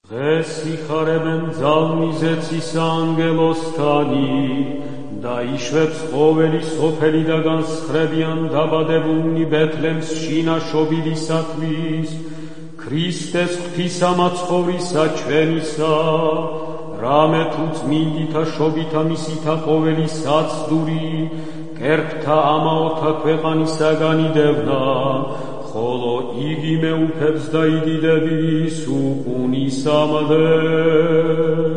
დღეს იხარებენ ძალმიზეცის ანგელოსთანი და იშვებს ყოველი სოფელი და განსხრებიან დაბადებულნი ბეთლემს შინაშობილისათვის, ქრისტეს ღვთისამაცხოვრისა ჩვენისა, რამე თუ წმინდითა შობითა მისითა ყოველი საცდური, კერპთა ამაოთა ქვეყანისაგანი დევნა, ხოლო იგი მეუფებს და იდიდების უკუნისამდე.